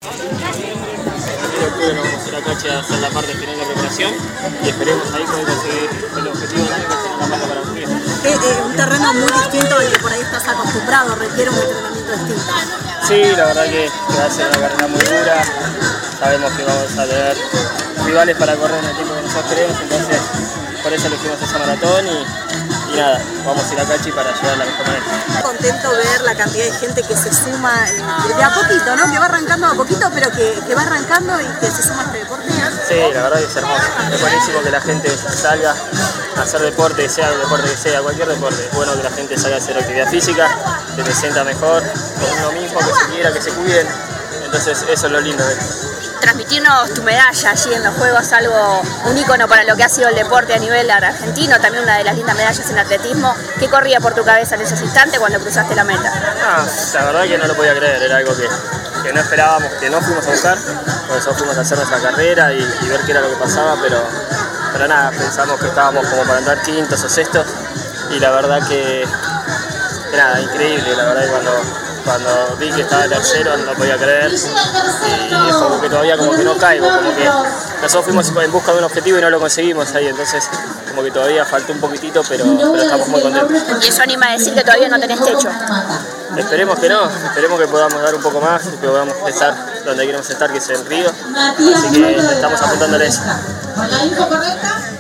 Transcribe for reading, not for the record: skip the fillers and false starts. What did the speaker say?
octubre nos vamos a ir a Cachi a hacer la parte final de preparación y esperemos ahí poder conseguir el objetivo del año, que es la marca para Hungría. Un terreno muy distinto al que por ahí estás acostumbrado, requiere un entrenamiento distinto. Sí, la verdad que va a ser una carrera muy dura, sabemos que vamos a tener rivales para correr en el tiempo que nosotros queremos, entonces por eso elegimos esa maratón y nada, vamos a ir a Cachi para llegar a la mejor manera. Contento ver la cantidad de gente que se suma de a poquito, ¿no? Que va arrancando a poquito, pero que va arrancando y que se suma a este deporte. Sí, la verdad que es hermoso. Es buenísimo que la gente salga a hacer deporte, sea el deporte que sea, cualquier deporte. Es bueno que la gente salga a hacer actividad física, que se sienta mejor con uno mismo, que se quiera, que se cuiden. Entonces eso es lo lindo de esto. Transmitirnos tu medalla allí en los Juegos, algo un ícono para lo que ha sido el deporte a nivel argentino, también una de las lindas medallas en atletismo. ¿Qué corría por tu cabeza en esos instantes cuando cruzaste la meta? La verdad que no lo podía creer, era algo que no esperábamos, que no fuimos a buscar, por eso fuimos a hacer nuestra carrera y ver qué era lo que pasaba, pero nada, pensamos que estábamos como para andar quintos o sextos y la verdad que nada, increíble, la verdad que cuando vi que estaba tercero no podía creer y es como que todavía como que no caigo, como que nosotros fuimos en busca de un objetivo y no lo conseguimos ahí, entonces como que todavía faltó un poquitito, pero estamos muy contentos. ¿Y eso anima a decir que todavía no tenés techo? Esperemos que no, esperemos que podamos dar un poco más y que podamos estar donde queremos estar, que es en Río, así que estamos apuntándole eso.